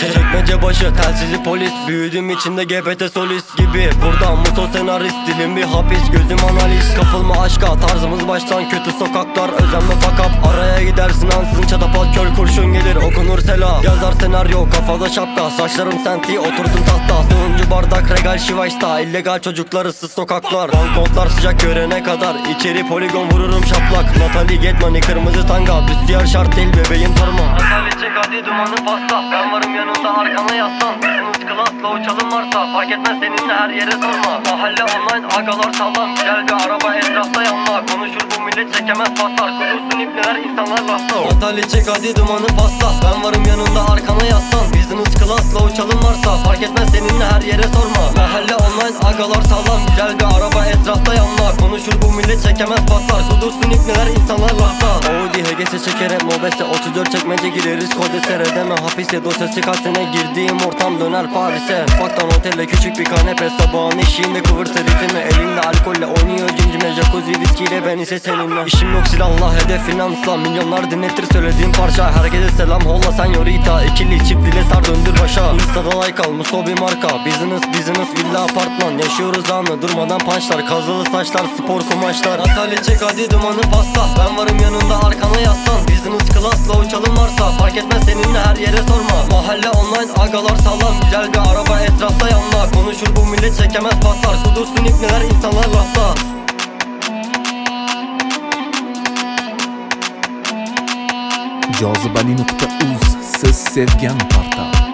Çekmece başı telsizi polis, büyüdüm içinde GPT solist gibi. Burada muso senarist, dilim bir hapis, gözüm analiz. Kapılma aşka, tarzımız baştan kötü sokaklar, özenme fakat. Araya gidersin ansızın çatapat, kör kurşun gelir okunur sela. Yazar senaryo kafada şapka, saçlarım senti oturdum tahta. Sonuncu bardak regal şivaçta, illegal çocuklar ıssız sokaklar. Banknotlar sıcak görene kadar, içeri poligon vururum şaplak. Natalie Getmani kırmızı tanga, büstiyer şart değil bebeğim sorma. Natalie çek hadi dumanı pasta, ben varım yanında arkana yaslan. Business class'la uçalım varsa, fark etmez seninle her yere sorma. Mahalle online agalar sağlam, gel bir araba etrafta yanma. Konuşur bu millet çekemez patlar, kudursun ipneler insanlar lafta. Natalie çek hadi dumanı pasta, ben varım yanında arkana yaslan. Business class'la uçalım varsa, fark etmez seninle her yere sorma. Mahalle online agalar sağlam, gel bir araba etrafta yanma. Konuşur bu millet çekemez patlar, kudursun ipneler insanlar lafta. Audi HGS çekerek mobese, 34 çekmece gireriz kodese. Redeme hapise, dosyası kaç sene girdiğim ortam döner Paris'e. Ufaktan otelle küçük bir kanepe, sabahın eşiğinde kıvırsa ritmi. Elinde alkolle oynuyor cimcime, jacuzzi viskiyle ben ise seninle. İşim yok silahla, hedef finansla, milyonlar dinletir söylediğim parça. Herkese selam holla senyorita, ikili çiftliyle sar döndür başa. Insta'da like al muso bir marka, business villa apartman. Yaşıyoruz anı durmadan punchlar, kazılı saçlar spor kumaşlar. Natalie çek hadi dumanı pasta, ben varım yanında arkana yaslan. Business class'la uçalım varsa, fark etmez seninle her yere sorma. Mahalle online agalar sağlam, güzel bir araba etrafta yanma. Konuşur bu millet çekemez patlar, kudursun ipneler insanlar lafta. Cazibeli.uz, siz sevgan parta.